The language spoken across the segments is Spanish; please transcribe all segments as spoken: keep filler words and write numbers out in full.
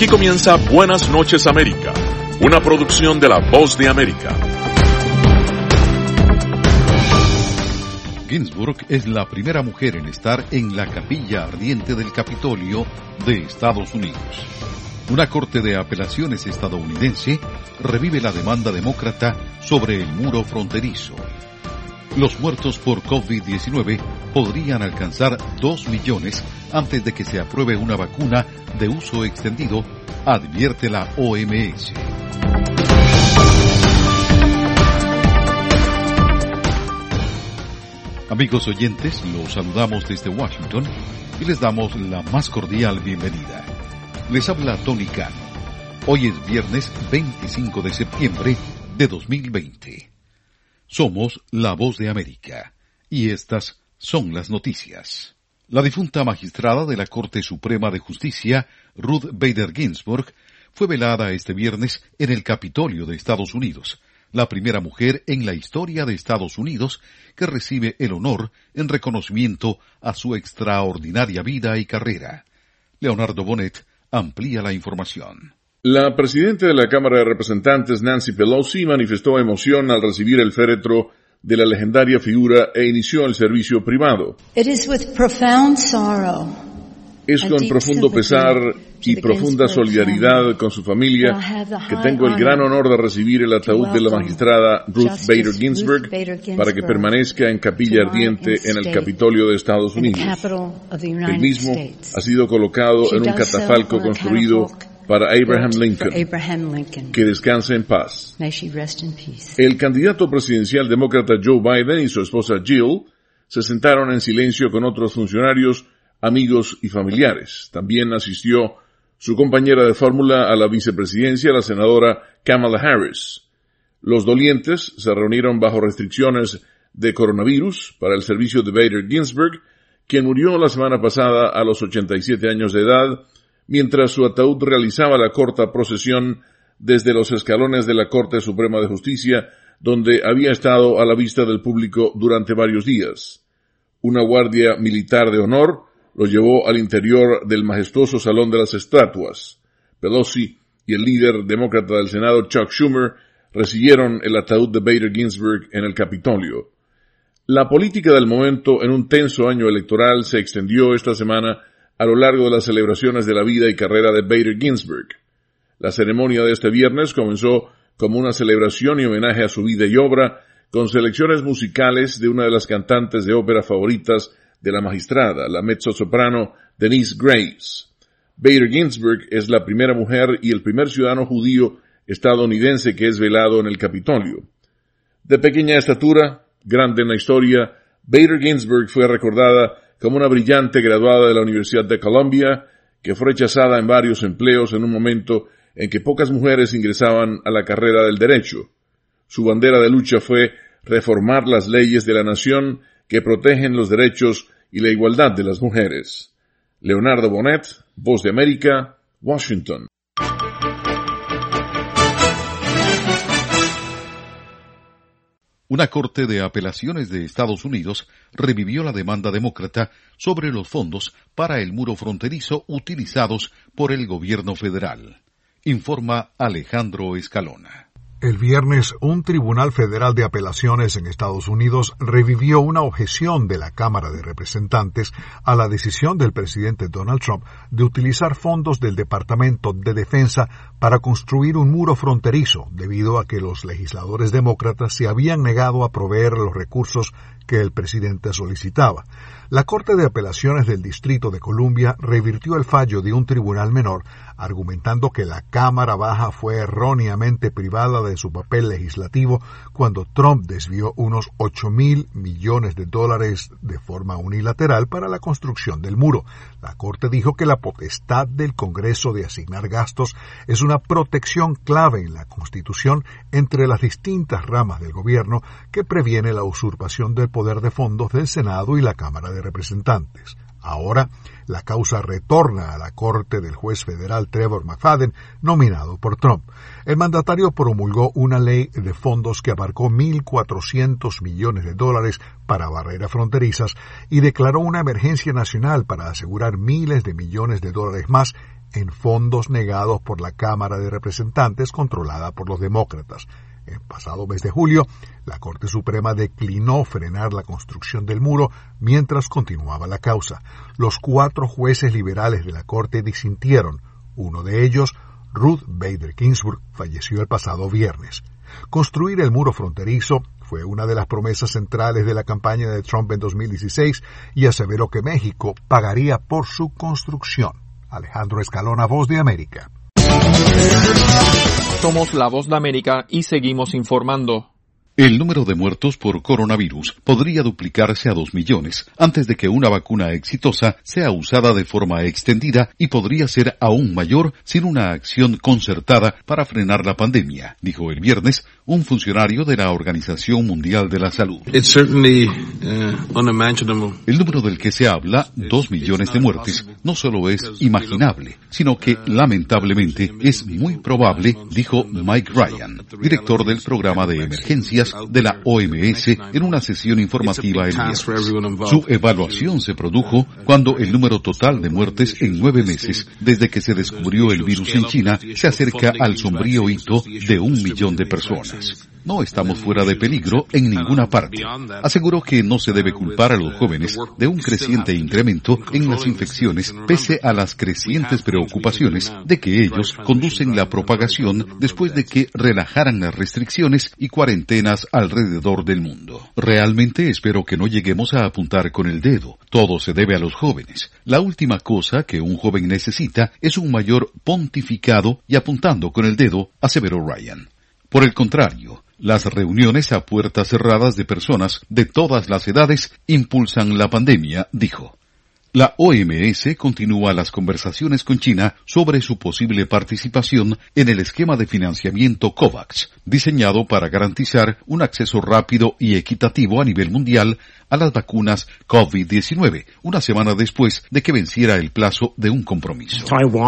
Aquí comienza Buenas noches América, una producción de La Voz de América. Ginsburg es la primera mujer en estar en la capilla ardiente del Capitolio de Estados Unidos. Una corte de apelaciones estadounidense revive la demanda demócrata sobre el muro fronterizo. Los muertos por covid diecinueve podrían alcanzar dos millones antes de que se apruebe una vacuna de uso extendido, advierte la O M S. Amigos oyentes, los saludamos desde Washington y les damos la más cordial bienvenida. Les habla Tony Cano. Hoy es viernes veinticinco de septiembre de dos mil veinte. Somos La Voz de América y estas son las noticias. La difunta magistrada de la Corte Suprema de Justicia, Ruth Bader Ginsburg, fue velada este viernes en el Capitolio de Estados Unidos, la primera mujer en la historia de Estados Unidos que recibe el honor en reconocimiento a su extraordinaria vida y carrera. Leonardo Bonet amplía la información. La presidenta de la Cámara de Representantes, Nancy Pelosi, manifestó emoción al recibir el féretro de la legendaria figura e inició el servicio privado. It is with profound sorrow, es con profundo pesar y profunda solidaridad con su familia que tengo el gran honor de recibir el ataúd de la magistrada Ruth Bader Ginsburg para que permanezca en capilla ardiente en el Capitolio de Estados Unidos. El mismo ha sido colocado en un catafalco construido para Abraham Lincoln, que descanse en paz. El candidato presidencial demócrata Joe Biden y su esposa Jill se sentaron en silencio con otros funcionarios, amigos y familiares. También asistió su compañera de fórmula a la vicepresidencia, la senadora Kamala Harris. Los dolientes se reunieron bajo restricciones de coronavirus para el servicio de Bader Ginsburg, quien murió la semana pasada a los ochenta y siete años de edad, mientras su ataúd realizaba la corta procesión desde los escalones de la Corte Suprema de Justicia, donde había estado a la vista del público durante varios días. Una guardia militar de honor lo llevó al interior del majestuoso Salón de las Estatuas. Pelosi y el líder demócrata del Senado, Chuck Schumer, recibieron el ataúd de Bader Ginsburg en el Capitolio. La política del momento en un tenso año electoral se extendió esta semana a lo largo de las celebraciones de la vida y carrera de Bader Ginsburg. La ceremonia de este viernes comenzó como una celebración y homenaje a su vida y obra, con selecciones musicales de una de las cantantes de ópera favoritas de la magistrada, la mezzosoprano Denise Grace. Bader Ginsburg es la primera mujer y el primer ciudadano judío estadounidense que es velado en el Capitolio. De pequeña estatura, grande en la historia, Bader Ginsburg fue recordada como una brillante graduada de la Universidad de Columbia, que fue rechazada en varios empleos en un momento en que pocas mujeres ingresaban a la carrera del derecho. Su bandera de lucha fue reformar las leyes de la nación que protegen los derechos y la igualdad de las mujeres. Leonardo Bonet, Voz de América, Washington. Una corte de apelaciones de Estados Unidos revivió la demanda demócrata sobre los fondos para el muro fronterizo utilizados por el gobierno federal. Informa Alejandro Escalona. El viernes, un tribunal federal de apelaciones en Estados Unidos revivió una objeción de la Cámara de Representantes a la decisión del presidente Donald Trump de utilizar fondos del Departamento de Defensa para construir un muro fronterizo, debido a que los legisladores demócratas se habían negado a proveer los recursos que el presidente solicitaba. La Corte de Apelaciones del Distrito de Columbia revirtió el fallo de un tribunal menor, argumentando que la Cámara Baja fue erróneamente privada de su papel legislativo cuando Trump desvió unos ocho mil millones de dólares de forma unilateral para la construcción del muro. La Corte dijo que la potestad del Congreso de asignar gastos es una protección clave en la Constitución entre las distintas ramas del gobierno que previene la usurpación del poder de fondos del Senado y la Cámara de Representantes. Ahora, la causa retorna a la corte del juez federal Trevor McFadden, nominado por Trump. El mandatario promulgó una ley de fondos que abarcó mil cuatrocientos millones de dólares para barreras fronterizas y declaró una emergencia nacional para asegurar miles de millones de dólares más en fondos negados por la Cámara de Representantes controlada por los demócratas. El pasado mes de julio, la Corte Suprema declinó frenar la construcción del muro mientras continuaba la causa. Los cuatro jueces liberales de la Corte disintieron. Uno de ellos, Ruth Bader Ginsburg, falleció el pasado viernes. Construir el muro fronterizo fue una de las promesas centrales de la campaña de Trump en dos mil dieciséis y aseveró que México pagaría por su construcción. Alejandro Escalona, Voz de América. Somos la Voz de América y seguimos informando. El número de muertos por coronavirus podría duplicarse a dos millones antes de que una vacuna exitosa sea usada de forma extendida y podría ser aún mayor sin una acción concertada para frenar la pandemia, dijo el viernes un funcionario de la Organización Mundial de la Salud. It's certainly, uh, unimaginable. El número del que se habla, dos millones de muertes, no solo es imaginable, sino que lamentablemente es muy probable, dijo Mike Ryan, director del programa de emergencias de la O M S en una sesión informativa el viernes. Su evaluación se produjo cuando el número total de muertes en nueve meses desde que se descubrió el virus en China se acerca al sombrío hito de un millón de personas. No estamos fuera de peligro en ninguna parte. Aseguró que no se debe culpar a los jóvenes de un creciente incremento en las infecciones pese a las crecientes preocupaciones de que ellos conducen la propagación después de que relajaran las restricciones y cuarentenas alrededor del mundo. Realmente espero que no lleguemos a apuntar con el dedo. Todo se debe a los jóvenes. La última cosa que un joven necesita es un mayor pontificado y apuntando con el dedo, aseveró Ryan. Por el contrario, las reuniones a puertas cerradas de personas de todas las edades impulsan la pandemia, dijo. La O M S continúa las conversaciones con China sobre su posible participación en el esquema de financiamiento COVAX, diseñado para garantizar un acceso rápido y equitativo a nivel mundial a las vacunas COVID diecinueve, una semana después de que venciera el plazo de un compromiso.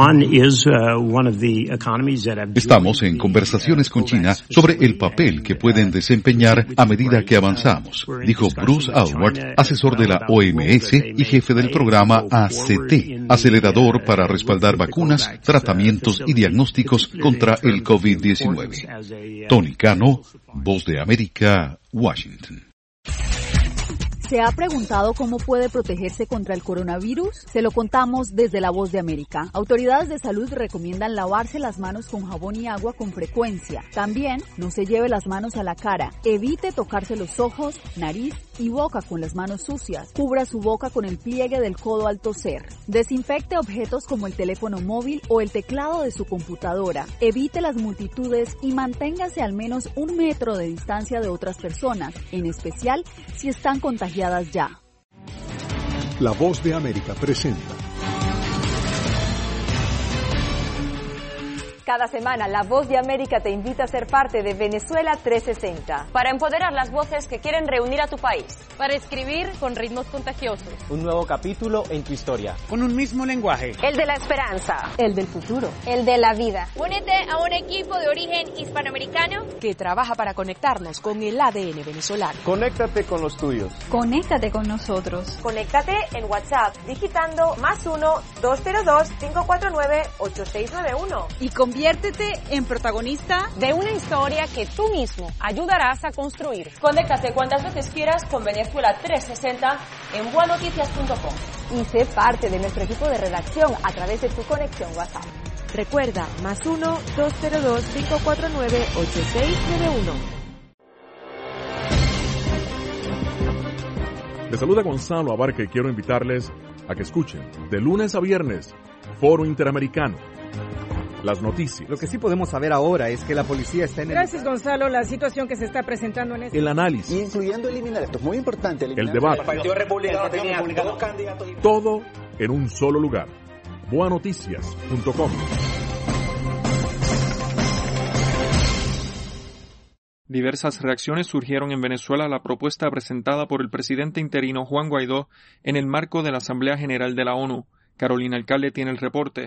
Estamos en conversaciones con China sobre el papel que pueden desempeñar a medida que avanzamos, dijo Bruce Aylward, asesor de la O M S y jefe del programa A C T, acelerador para respaldar vacunas, tratamientos y diagnósticos contra el COVID diecinueve. Tony Cano, Voz de América, Washington. ¿Se ha preguntado cómo puede protegerse contra el coronavirus? Se lo contamos desde La Voz de América. Autoridades de salud recomiendan lavarse las manos con jabón y agua con frecuencia. También no se lleve las manos a la cara. Evite tocarse los ojos, nariz y boca con las manos sucias. Cubra su boca con el pliegue del codo al toser. Desinfecte objetos como el teléfono móvil o el teclado de su computadora. Evite las multitudes y manténgase al menos un metro de distancia de otras personas, en especial si están contagiadas ya. La Voz de América presenta. Cada semana, La Voz de América te invita a ser parte de Venezuela trescientos sesenta. Para empoderar las voces que quieren reunir a tu país. Para escribir con ritmos contagiosos. Un nuevo capítulo en tu historia. Con un mismo lenguaje. El de la esperanza. El del futuro. El de la vida. Únete a un equipo de origen hispanoamericano que trabaja para conectarnos con el A D N venezolano. Conéctate con los tuyos. Conéctate con nosotros. Conéctate en WhatsApp digitando más uno, dos cero dos, cinco cuatro nueve, ocho seis nueve uno. Y con Conviértete en protagonista de una historia que tú mismo ayudarás a construir. Conéctate cuantas veces quieras con Venezuela trescientos sesenta en buenoticias punto com. Y sé parte de nuestro equipo de redacción a través de tu conexión WhatsApp. Recuerda, más uno, dos cero dos, cinco cuatro nueve, ocho seis nueve uno. Les saluda Gonzalo Abarca y quiero invitarles a que escuchen de lunes a viernes Foro Interamericano. Las noticias. Lo que sí podemos saber ahora es que la policía está en el... Gracias, Gonzalo. La situación que se está presentando en este... El análisis. Incluyendo eliminar, esto es muy importante. El debate. El Partido Republicano tenía dos candidatos. Todo en un solo lugar. buenoticias punto com. Diversas reacciones surgieron en Venezuela a la propuesta presentada por el presidente interino Juan Guaidó en el marco de la Asamblea General de la ONU. Carolina Alcalde tiene el reporte.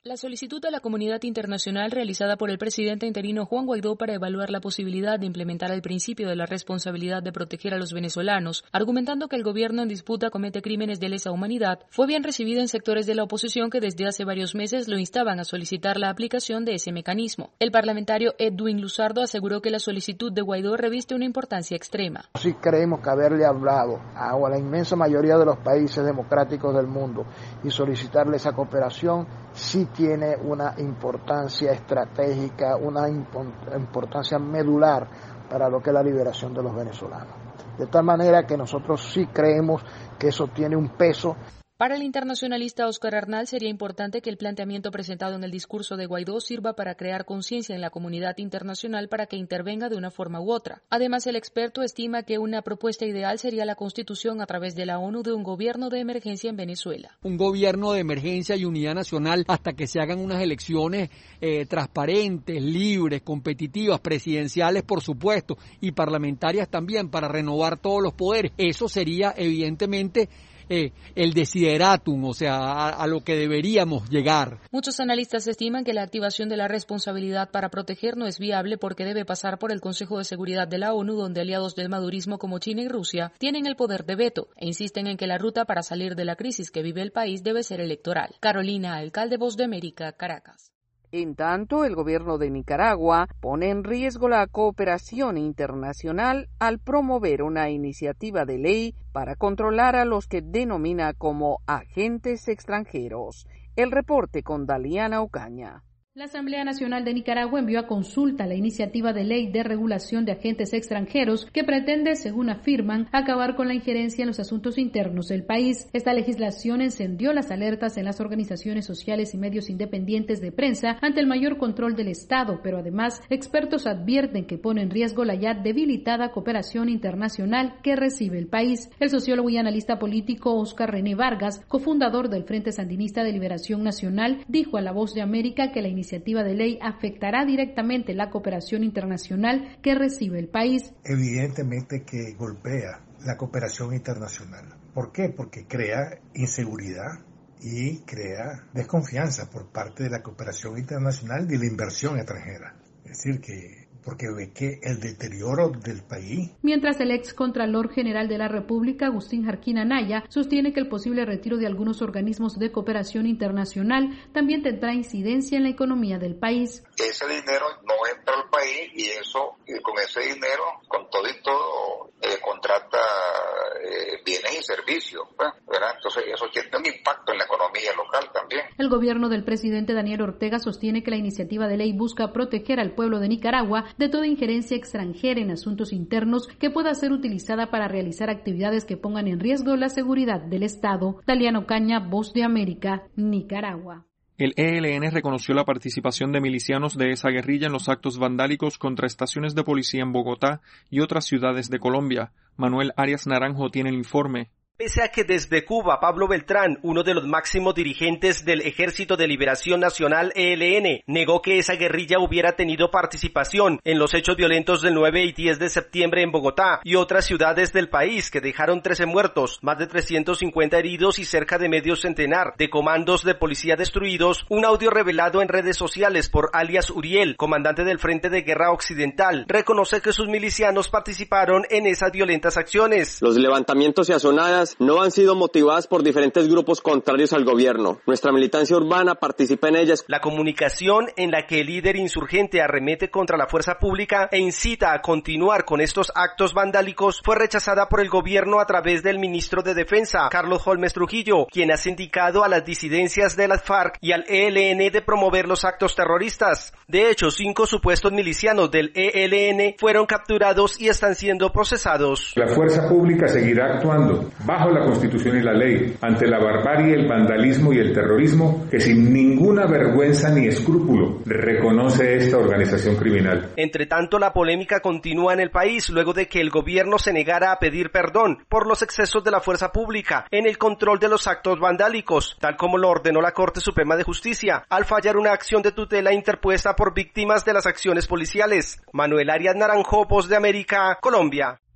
La solicitud de la comunidad internacional realizada por el presidente interino Juan Guaidó para evaluar la posibilidad de implementar el principio de la responsabilidad de proteger a los venezolanos, argumentando que el gobierno en disputa comete crímenes de lesa humanidad, fue bien recibida en sectores de la oposición que desde hace varios meses lo instaban a solicitar la aplicación de ese mecanismo. El parlamentario Edwin Luzardo aseguró que la solicitud de Guaidó reviste una importancia extrema. Sí creemos que haberle hablado a la inmensa mayoría de los países democráticos del mundo y solicitarle esa cooperación sí tiene una importancia estratégica, una importancia medular para lo que es la liberación de los venezolanos. De tal manera que nosotros sí creemos que eso tiene un peso. Para el internacionalista Óscar Arnal sería importante que el planteamiento presentado en el discurso de Guaidó sirva para crear conciencia en la comunidad internacional para que intervenga de una forma u otra. Además, el experto estima que una propuesta ideal sería la constitución a través de la ONU de un gobierno de emergencia en Venezuela. Un gobierno de emergencia y unidad nacional hasta que se hagan unas elecciones eh, transparentes, libres, competitivas, presidenciales por supuesto, y parlamentarias también para renovar todos los poderes. Eso sería evidentemente Eh, el desideratum, o sea, a, a lo que deberíamos llegar. Muchos analistas estiman que la activación de la responsabilidad para proteger no es viable porque debe pasar por el Consejo de Seguridad de la ONU, donde aliados del madurismo como China y Rusia tienen el poder de veto e insisten en que la ruta para salir de la crisis que vive el país debe ser electoral. Carolina, alcalde Voz de América, Caracas. En tanto, el gobierno de Nicaragua pone en riesgo la cooperación internacional al promover una iniciativa de ley para controlar a los que denomina como agentes extranjeros. El reporte con Daliana Ocaña. La Asamblea Nacional de Nicaragua envió a consulta la iniciativa de ley de regulación de agentes extranjeros que pretende, según afirman, acabar con la injerencia en los asuntos internos del país. Esta legislación encendió las alertas en las organizaciones sociales y medios independientes de prensa ante el mayor control del Estado, pero además expertos advierten que pone en riesgo la ya debilitada cooperación internacional que recibe el país. El sociólogo y analista político Óscar René Vargas, cofundador del Frente Sandinista de Liberación Nacional, dijo a La Voz de América que la iniciativa de ley afectará directamente la cooperación internacional que recibe el país. Evidentemente que golpea la cooperación internacional. ¿Por qué? Porque crea inseguridad y crea desconfianza por parte de la cooperación internacional y de la inversión extranjera. Es decir, que porque ve que el deterioro del país. Mientras el ex Contralor General de la República, Agustín Jarquín Anaya, sostiene que el posible retiro de algunos organismos de cooperación internacional también tendrá incidencia en la economía del país. Ese dinero no entra al país y eso, y con ese dinero, con todo y todo, eh, contrata eh, bienes y servicios, ¿verdad? Entonces eso tiene un impacto en la economía local también. El gobierno del presidente Daniel Ortega sostiene que la iniciativa de ley busca proteger al pueblo de Nicaragua de toda injerencia extranjera en asuntos internos que pueda ser utilizada para realizar actividades que pongan en riesgo la seguridad del Estado. Daliana Ocaña, Voz de América, Nicaragua. El E L N reconoció la participación de milicianos de esa guerrilla en los actos vandálicos contra estaciones de policía en Bogotá y otras ciudades de Colombia. Manuel Arias Naranjo tiene el informe. Pese a que desde Cuba, Pablo Beltrán, uno de los máximos dirigentes del Ejército de Liberación Nacional E L N, negó que esa guerrilla hubiera tenido participación en los hechos violentos del nueve y diez de septiembre en Bogotá y otras ciudades del país que dejaron trece muertos, más de trescientos cincuenta heridos y cerca de medio centenar de comandos de policía destruidos, un audio revelado en redes sociales por alias Uriel, comandante del Frente de Guerra Occidental, reconoce que sus milicianos participaron en esas violentas acciones. Los levantamientos y azonadas no han sido motivadas por diferentes grupos contrarios al gobierno. Nuestra militancia urbana participa en ellas. La comunicación en la que el líder insurgente arremete contra la fuerza pública e incita a continuar con estos actos vandálicos fue rechazada por el gobierno a través del ministro de Defensa, Carlos Holmes Trujillo, quien ha indicado a las disidencias de las FARC y al E L N de promover los actos terroristas. De hecho, cinco supuestos milicianos del E L N fueron capturados y están siendo procesados. La fuerza pública seguirá actuando bajo la Constitución y la ley, ante la barbarie, el vandalismo y el terrorismo que sin ninguna vergüenza ni escrúpulo reconoce esta organización criminal. Entre tanto, la polémica continúa en el país luego de que el gobierno se negara a pedir perdón por los excesos de la fuerza pública en el control de los actos vandálicos, tal como lo ordenó la Corte Suprema de Justicia, al fallar una acción de tutela interpuesta por víctimas de las acciones policiales. Manuel Arias Naranjo, Voz de América, Colombia.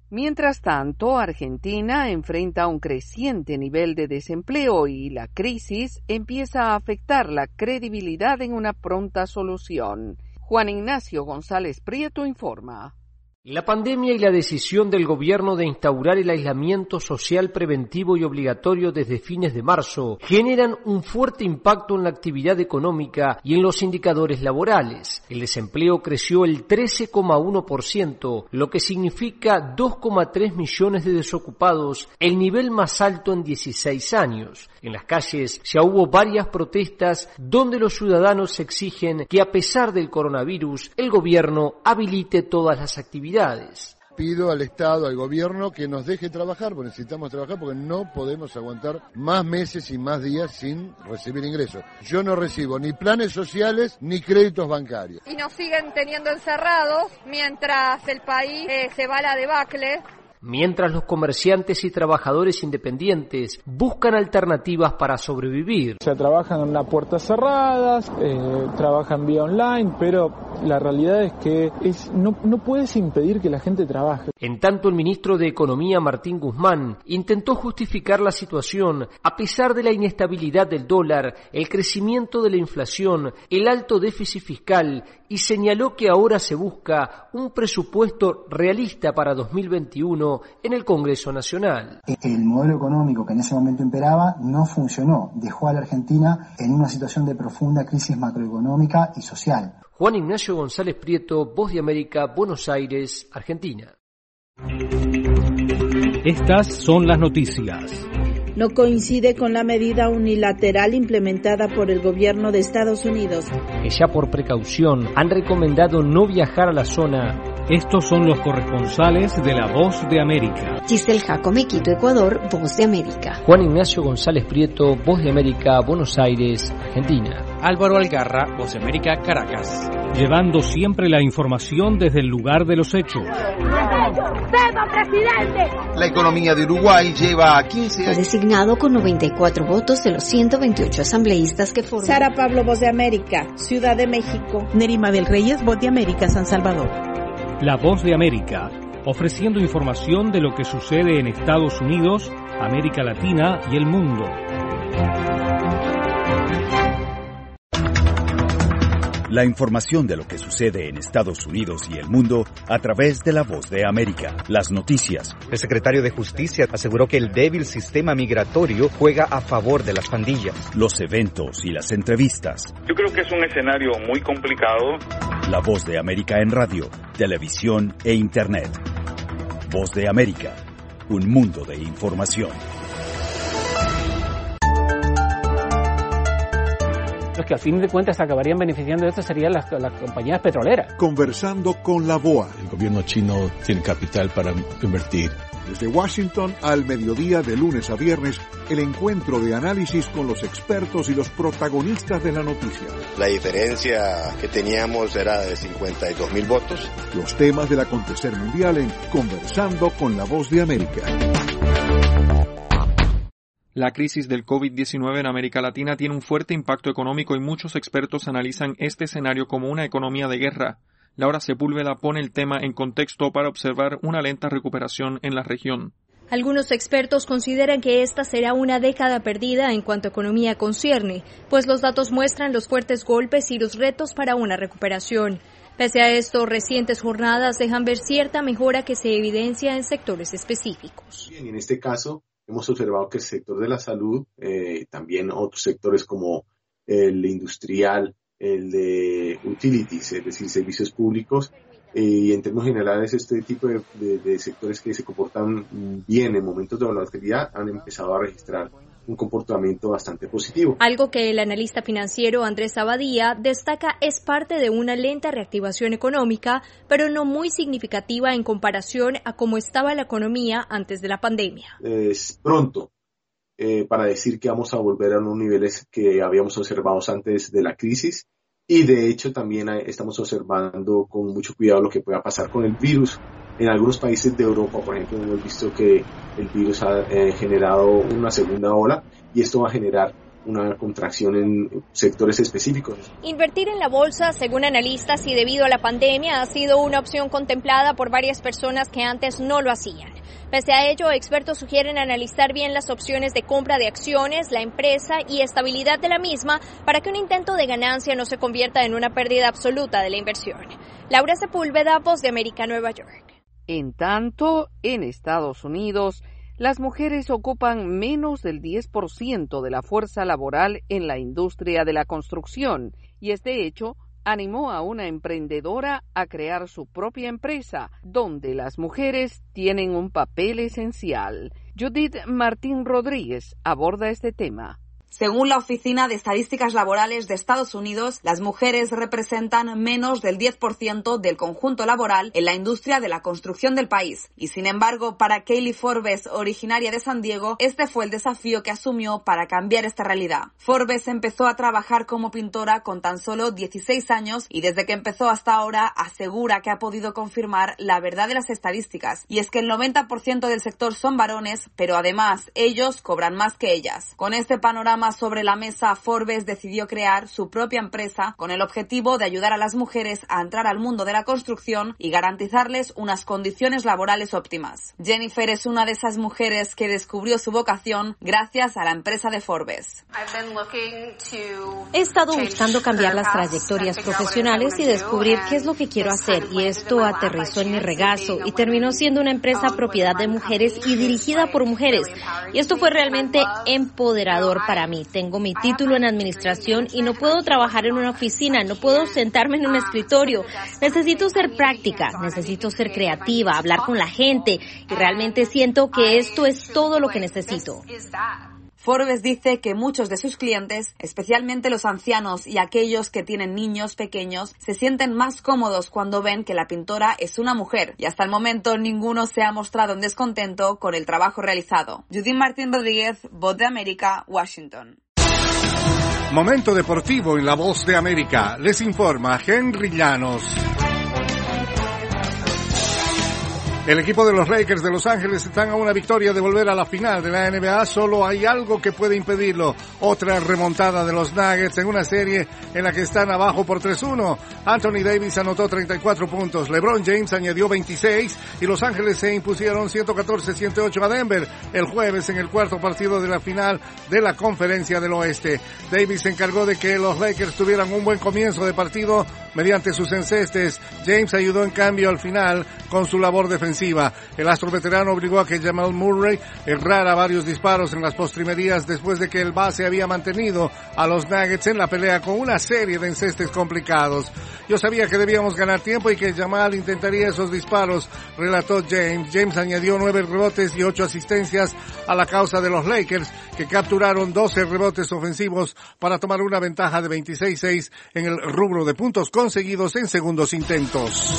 Mientras tanto, Argentina enfrenta un creciente nivel de desempleo y la crisis empieza a afectar la credibilidad en una pronta solución. Juan Ignacio González Prieto informa. La pandemia y la decisión del gobierno de instaurar el aislamiento social preventivo y obligatorio desde fines de marzo generan un fuerte impacto en la actividad económica y en los indicadores laborales. El desempleo creció el trece coma uno por ciento, lo que significa dos coma tres millones de desocupados, el nivel más alto en dieciséis años. En las calles ya hubo varias protestas donde los ciudadanos exigen que a pesar del coronavirus, el gobierno habilite todas las actividades. Pido al Estado, al gobierno, que nos deje trabajar, porque necesitamos trabajar, porque no podemos aguantar más meses y más días sin recibir ingresos. Yo no recibo ni planes sociales ni créditos bancarios. Y nos siguen teniendo encerrados mientras el país eh, se va a la debacle. Mientras los comerciantes y trabajadores independientes buscan alternativas para sobrevivir. O sea, trabajan en las puertas cerradas, eh, trabajan vía online, pero la realidad es que es, no, no puedes impedir que la gente trabaje. En tanto, el ministro de Economía, Martín Guzmán, intentó justificar la situación a pesar de la inestabilidad del dólar, el crecimiento de la inflación, el alto déficit fiscal, y señaló que ahora se busca un presupuesto realista para dos mil veintiuno en el Congreso Nacional. El modelo económico que en ese momento imperaba no funcionó, dejó a la Argentina en una situación de profunda crisis macroeconómica y social. Juan Ignacio González Prieto, Voz de América, Buenos Aires, Argentina. Estas son las noticias. No coincide con la medida unilateral implementada por el gobierno de Estados Unidos, que ya por precaución han recomendado no viajar a la zona. Estos son los corresponsales de La Voz de América. Giselle Jacome, Quito, Ecuador, Voz de América. Juan Ignacio González Prieto, Voz de América, Buenos Aires, Argentina. Álvaro Algarra, Voz de América, Caracas. Llevando siempre la información desde el lugar de los hechos. ¡Viva, presidente! La economía de Uruguay lleva quince años. Fue designado con noventa y cuatro votos de los ciento veintiocho asambleístas que forman. Sara Pablo, Voz de América, Ciudad de México. Nerima del Reyes, Voz de América, San Salvador. La Voz de América, ofreciendo información de lo que sucede en Estados Unidos, América Latina y el mundo. La información de lo que sucede en Estados Unidos y el mundo a través de La Voz de América. Las noticias. El secretario de Justicia aseguró que el débil sistema migratorio juega a favor de las pandillas. Los eventos y las entrevistas. Yo creo que es un escenario muy complicado. La Voz de América en radio, televisión e Internet. Voz de América, un mundo de información. Los que al fin de cuentas acabarían beneficiando de esto serían las, las compañías petroleras. Conversando con la B O A. El gobierno chino tiene capital para invertir. Desde Washington al mediodía de lunes a viernes, el encuentro de análisis con los expertos y los protagonistas de la noticia. La diferencia que teníamos era de cincuenta y dos mil votos. Los temas del acontecer mundial en Conversando con la Voz de América. La crisis del COVID diecinueve en América Latina tiene un fuerte impacto económico y muchos expertos analizan este escenario como una economía de guerra. Laura Sepúlveda pone el tema en contexto para observar una lenta recuperación en la región. Algunos expertos consideran que esta será una década perdida en cuanto a economía concierne, pues los datos muestran los fuertes golpes y los retos para una recuperación. Pese a esto, recientes jornadas dejan ver cierta mejora que se evidencia en sectores específicos. Bien, en este caso, hemos observado que el sector de la salud, eh, también otros sectores como el industrial, el de utilities, es decir, servicios públicos, eh, y en términos generales este tipo de, de, de sectores que se comportan bien en momentos de volatilidad han empezado a registrar un comportamiento bastante positivo. Algo que el analista financiero Andrés Abadía destaca es parte de una lenta reactivación económica, pero no muy significativa en comparación a cómo estaba la economía antes de la pandemia. Es pronto eh, para decir que vamos a volver a unos niveles que habíamos observado antes de la crisis, y de hecho también estamos observando con mucho cuidado lo que pueda pasar con el virus. En algunos países de Europa, por ejemplo, hemos visto que el virus ha eh, generado una segunda ola y esto va a generar una contracción en sectores específicos. Invertir en la bolsa, según analistas, y debido a la pandemia, ha sido una opción contemplada por varias personas que antes no lo hacían. Pese a ello, expertos sugieren analizar bien las opciones de compra de acciones, la empresa y estabilidad de la misma para que un intento de ganancia no se convierta en una pérdida absoluta de la inversión. Laura Sepúlveda, Voz de América, Nueva York. En tanto, en Estados Unidos, las mujeres ocupan menos del diez por ciento de la fuerza laboral en la industria de la construcción y este hecho animó a una emprendedora a crear su propia empresa, donde las mujeres tienen un papel esencial. Judith Martín Rodríguez aborda este tema. Según la Oficina de Estadísticas Laborales de Estados Unidos, las mujeres representan menos del diez por ciento del conjunto laboral en la industria de la construcción del país. Y sin embargo, para Kaylee Forbes, originaria de San Diego, este fue el desafío que asumió para cambiar esta realidad. Forbes empezó a trabajar como pintora con tan solo dieciséis años y desde que empezó hasta ahora asegura que ha podido confirmar la verdad de las estadísticas. Y es que el noventa por ciento del sector son varones, pero además ellos cobran más que ellas. Con este panorama sobre la mesa, Forbes decidió crear su propia empresa con el objetivo de ayudar a las mujeres a entrar al mundo de la construcción y garantizarles unas condiciones laborales óptimas. Jennifer es una de esas mujeres que descubrió su vocación gracias a la empresa de Forbes. He estado buscando cambiar las trayectorias profesionales y descubrir qué es lo que quiero hacer, y esto aterrizó en mi regazo y terminó siendo una empresa propiedad de mujeres y dirigida por mujeres. Y esto fue realmente empoderador para mí. Tengo mi título en administración y no puedo trabajar en una oficina, no puedo sentarme en un escritorio. Necesito ser práctica, necesito ser creativa, hablar con la gente y realmente siento que esto es todo lo que necesito. Forbes dice que muchos de sus clientes, especialmente los ancianos y aquellos que tienen niños pequeños, se sienten más cómodos cuando ven que la pintora es una mujer y hasta el momento ninguno se ha mostrado en descontento con el trabajo realizado. Judith Martín Rodríguez, Voz de América, Washington. Momento deportivo en la Voz de América. Les informa Henry Llanos. El equipo de los Lakers de Los Ángeles están a una victoria de volver a la final de la N B A. Solo hay algo que puede impedirlo. Otra remontada de los Nuggets en una serie en la que están abajo por tres uno. Anthony Davis anotó treinta y cuatro puntos. LeBron James añadió veintiséis y Los Ángeles se impusieron ciento catorce a ciento ocho a Denver el jueves en el cuarto partido de la final de la Conferencia del Oeste. Davis se encargó de que los Lakers tuvieran un buen comienzo de partido mediante sus encestes. James ayudó en cambio al final con su labor defensiva. El astro veterano obligó a que Jamal Murray errara varios disparos en las postrimerías después de que el base había mantenido a los Nuggets en la pelea con una serie de encestes complicados. Yo sabía que debíamos ganar tiempo y que Jamal intentaría esos disparos, relató James. James añadió nueve rebotes y ocho asistencias a la causa de los Lakers, que capturaron doce rebotes ofensivos para tomar una ventaja de veintiséis a seis en el rubro de puntos conseguidos en segundos intentos.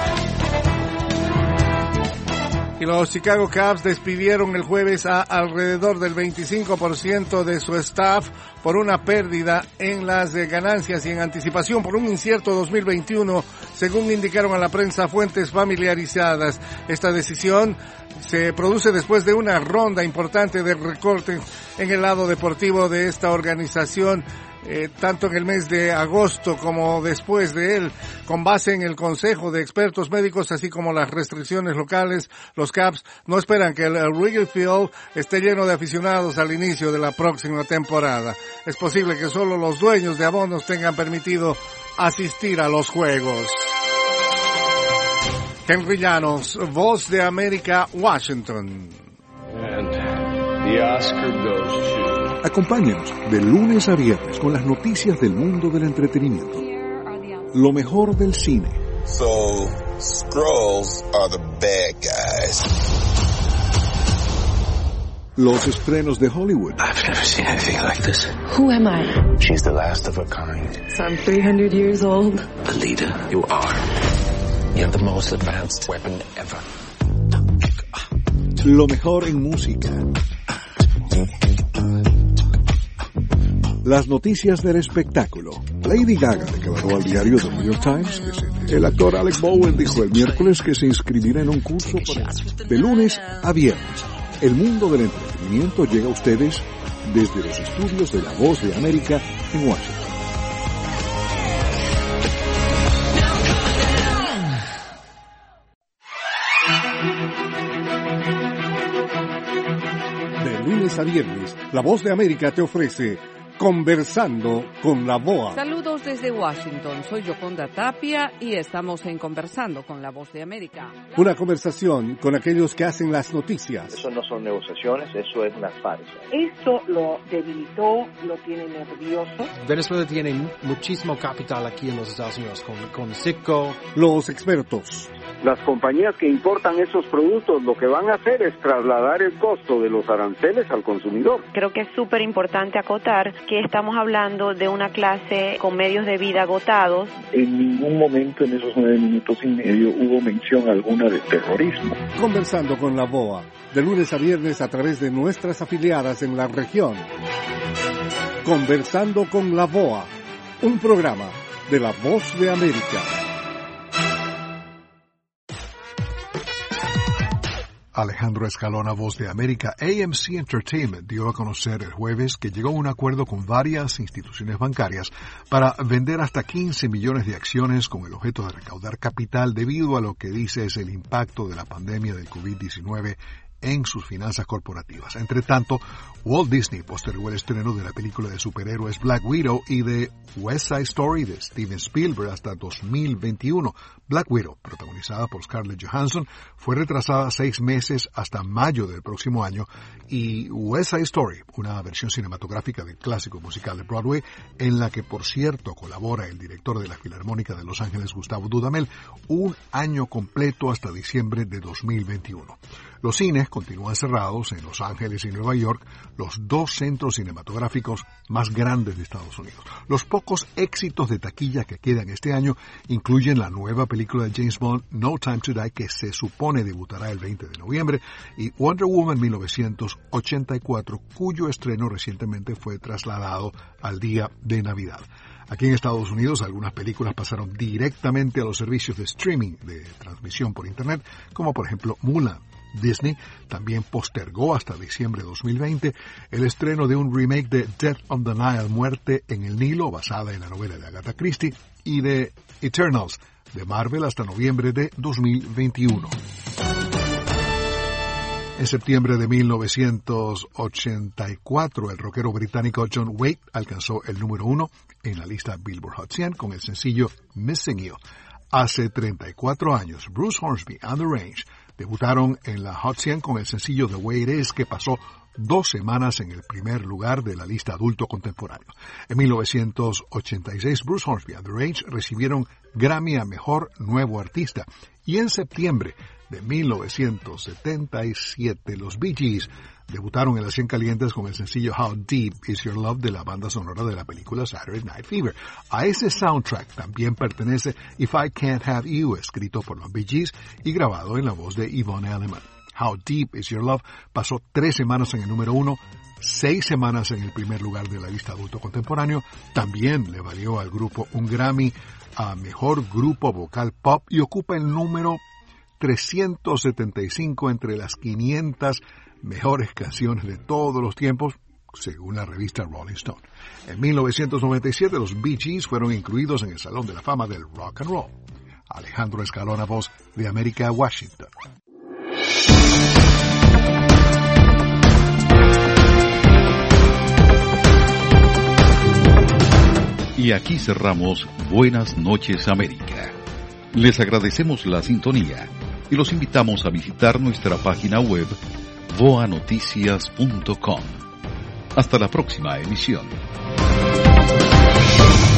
Y los Chicago Cubs despidieron el jueves a alrededor del veinticinco por ciento de su staff por una pérdida en las ganancias y en anticipación por un incierto dos mil veintiuno, según indicaron a la prensa fuentes familiarizadas. Esta decisión se produce después de una ronda importante de recortes en el lado deportivo de esta organización, Eh, tanto en el mes de agosto como después de él, con base en el consejo de expertos médicos, así como las restricciones locales. Los Cubs no esperan que el Wrigley Field esté lleno de aficionados al inicio de la próxima temporada. Es posible que solo los dueños de abonos tengan permitido asistir a los juegos. Henry Llanos, Voz de América, Washington. And the Oscar goes to... Acompáñenos de lunes a viernes con las noticias del mundo del entretenimiento. Lo mejor del cine. So, Skrulls are the bad guys. Los estrenos de Hollywood. I've never seen anything like this. Who am I? She's the last of her kind. So I'm three hundred years old. Alita, you are. You have the most advanced weapon ever. Lo mejor en música. Las noticias del espectáculo. Lady Gaga declaró al diario The New York Times que el actor Alec Bowen dijo el miércoles que se inscribirá en un curso para... De lunes a viernes, el mundo del entretenimiento llega a ustedes desde los estudios de La Voz de América en Washington. De lunes a viernes, La Voz de América te ofrece Conversando con la V O A. Saludos desde Washington, soy Yoconda Tapia y estamos en Conversando con la Voz de América. Una conversación con aquellos que hacen las noticias. Eso no son negociaciones, eso es una farsa. Esto lo debilitó, lo tiene nervioso. Venezuela tiene muchísimo capital aquí en los Estados Unidos, con, con Citgo. Los expertos. Las compañías que importan esos productos lo que van a hacer es trasladar el costo de los aranceles al consumidor. Creo que es súper importante acotar que estamos hablando de una clase con medios de vida agotados. En ningún momento en esos nueve minutos y medio hubo mención alguna de terrorismo. Conversando con la V O A, de lunes a viernes a través de nuestras afiliadas en la región. Conversando con la V O A, un programa de La Voz de América. Alejandro Escalona, Voz de América. A M C Entertainment dio a conocer el jueves que llegó a un acuerdo con varias instituciones bancarias para vender hasta quince millones de acciones con el objeto de recaudar capital debido a lo que dice es el impacto de la pandemia del COVID diecinueve en sus finanzas corporativas. Entre tanto, Walt Disney postergó el estreno de la película de superhéroes Black Widow y de West Side Story de Steven Spielberg hasta dos mil veintiuno. Black Widow, protagonizada por Scarlett Johansson, fue retrasada seis meses hasta mayo del próximo año, y West Side Story, una versión cinematográfica del clásico musical de Broadway, en la que por cierto colabora el director de la Filarmónica de Los Ángeles, Gustavo Dudamel, un año completo hasta diciembre de dos mil veintiuno. Los cines continúan cerrados en Los Ángeles y Nueva York, los dos centros cinematográficos más grandes de Estados Unidos. Los pocos éxitos de taquilla que quedan este año incluyen la nueva película de James Bond, No Time to Die, que se supone debutará el veinte de noviembre, y Wonder Woman mil novecientos ochenta y cuatro, cuyo estreno recientemente fue trasladado al día de Navidad. Aquí en Estados Unidos, algunas películas pasaron directamente a los servicios de streaming de transmisión por Internet, como por ejemplo Mulan. Disney también postergó hasta diciembre de dos mil veinte el estreno de un remake de Death on the Nile, Muerte en el Nilo, basada en la novela de Agatha Christie, y de Eternals de Marvel hasta noviembre de dos mil veintiuno. En septiembre de mil novecientos ochenta y cuatro, el rockero británico John Waite alcanzó el número uno en la lista Billboard Hot cien con el sencillo Missing You. Hace treinta y cuatro años, Bruce Hornsby and the Range debutaron en la Hot cien con el sencillo The Way It Is, que pasó dos semanas en el primer lugar de la lista adulto contemporáneo. En mil novecientos ochenta y seis, Bruce Hornsby and the Range recibieron Grammy a Mejor Nuevo Artista, y en septiembre de mil novecientos setenta y siete, los Bee Gees debutaron en las cien calientes con el sencillo How Deep Is Your Love de la banda sonora de la película Saturday Night Fever. A ese soundtrack también pertenece If I Can't Have You, escrito por los Bee Gees y grabado en la voz de Yvonne Elliman. How Deep Is Your Love pasó tres semanas en el número uno, seis semanas en el primer lugar de la lista adulto contemporáneo. También le valió al grupo un Grammy a Mejor Grupo Vocal Pop y ocupa el número trescientos setenta y cinco entre las quinientas mejores canciones de todos los tiempos, según la revista Rolling Stone. En mil novecientos noventa y siete, los Bee Gees fueron incluidos en el Salón de la Fama del Rock and Roll. Alejandro Escalona, Voz de América, Washington. Y aquí cerramos Buenas noches América. Les agradecemos la sintonía y los invitamos a visitar nuestra página web voa noticias punto com. Hasta la próxima emisión.